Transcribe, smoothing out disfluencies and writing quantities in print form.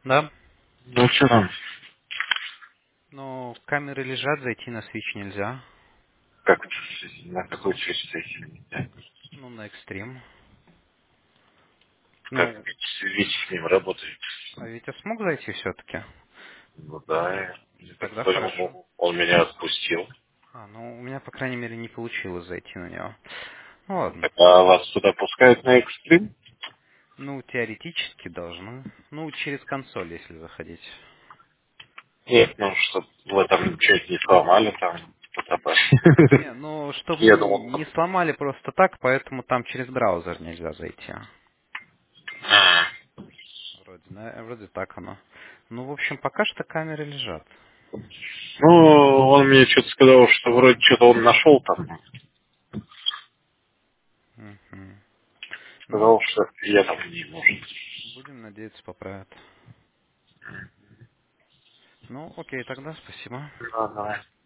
Да. Ну, что там? Но камеры лежат, зайти на Switch нельзя. Как это, на какой связь с этим? Да? Ну, на Extreme. Как Ну, ведь с ним работает? а Витя смог зайти все-таки? Ну да, я так Тогда хорошо. понял, он меня отпустил. Ну, у меня, по крайней мере, не получилось зайти на него. Ну, ладно. Так, а вас туда пускают на экстрим? Ну, теоретически должны. Ну, через консоль, если заходить. Нет, ну, чтоб вы там что-то не сломали, там, ПТП. Не, ну, чтобы Я думал, не сломали просто так, поэтому там через браузер нельзя зайти. а, Вроде так оно. Ну, в общем, пока что камеры лежат. ну, он мне что-то сказал, что вроде что-то он нашел там. Мгм. Ну, Сказал, что я там не может. будем надеяться, поправят. Ну, окей, тогда спасибо. Ну, давай.